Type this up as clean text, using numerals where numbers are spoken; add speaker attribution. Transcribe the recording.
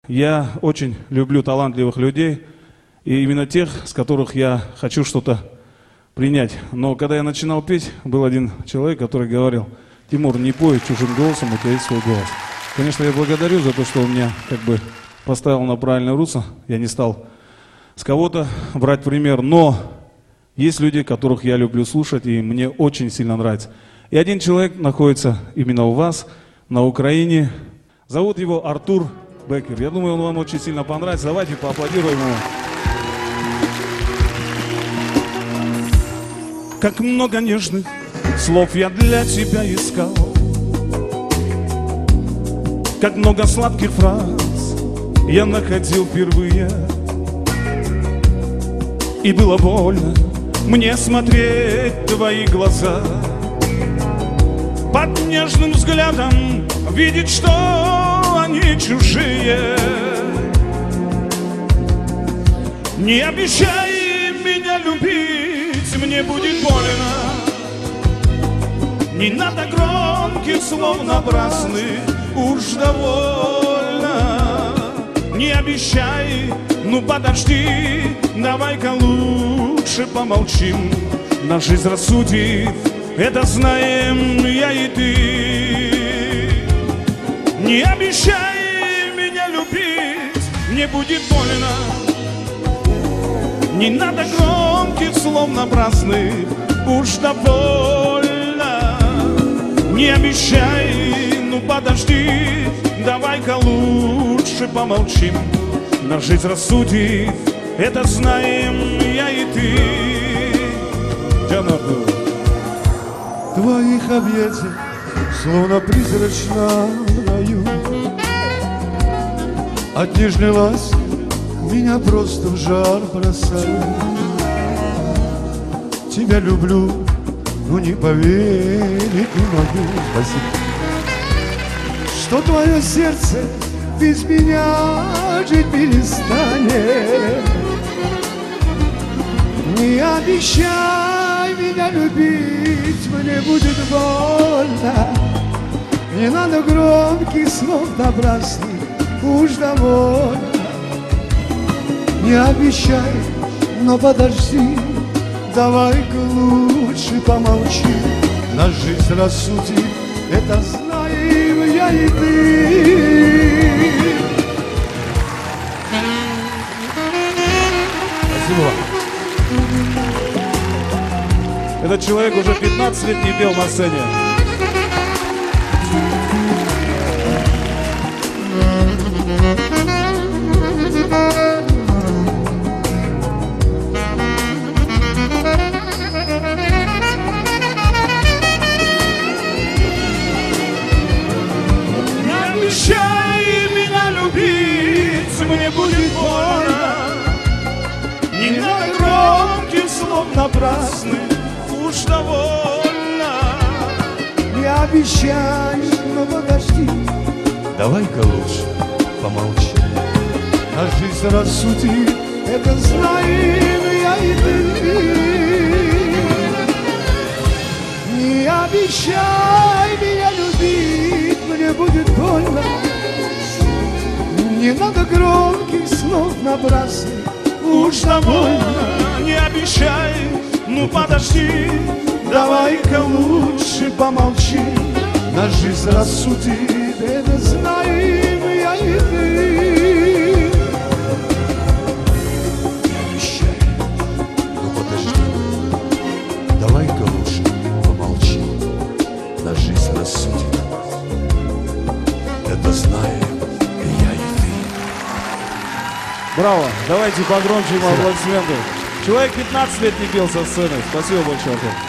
Speaker 1: Я очень люблю талантливых людей, и именно тех, с которых я хочу что-то принять. Но когда я начинал петь, был один человек, который говорил: Тимур, не пой чужим голосом, у тебя есть свой голос. Конечно, я благодарю за то, что он меня как бы поставил на правильное русло. Я не стал с кого-то брать пример, но есть люди, которых я люблю слушать, и мне очень сильно нравится. И один человек находится именно у вас, на Украине. Зовут его Артур Беккер. Я думаю, он вам очень сильно понравится. Давайте поаплодируем ему. Как много нежных слов я для тебя искал, как много сладких фраз я находил впервые. И было больно мне смотреть в твои глаза, под нежным взглядом видеть, что они чужие. Не обещай меня любить, мне будет больно. Не надо громких слов напрасных, уж довольно. Не обещай, ну подожди, давай-ка лучше помолчим. На жизнь рассудит, это знаем я и ты. Не обещай меня любить, мне будет больно. Не надо громких слов напрасных, уж довольно. Не обещай, ну подожди, давай-ка лучше помолчим. На жизнь рассудит, это знаем я и ты.
Speaker 2: Твоих объятий, словно призрачно в раю, от нежной ласки меня просто в жар бросает. Тебя люблю, но не поверить не могу. Спасибо. Что твое сердце без меня жить перестанет. Не обещай меня любить, мне будет больно. Не надо громких слов напрасных, уж довольно. Не обещай, но подожди, давай-ка лучше помолчи. Нас жизнь рассудит, это знаем я и ты.
Speaker 1: Спасибо вам. Этот человек уже 15 лет не пел на сцене.
Speaker 2: Не обещай меня любить, мне будет больно. Не надо громких слов напрасных, уж довольно. Не обещай, но подожди, давай-ка лучше помолчи. На жизнь рассудит, это знаем я и ты. Не обещай меня любить, мне будет больно. Не надо громких слов напрасных, уж довольно. Не обещай, ну подожди, давай-ка лучше помолчи. На жизнь рассудит, это знаем я и ты. Не обещай, ну подожди, давай-ка лучше помолчи. На жизнь рассудит, это знаем я и ты.
Speaker 1: Браво! Давайте погромче ему аплодисменты. Человек 15 лет не пел со сцены. Спасибо большое.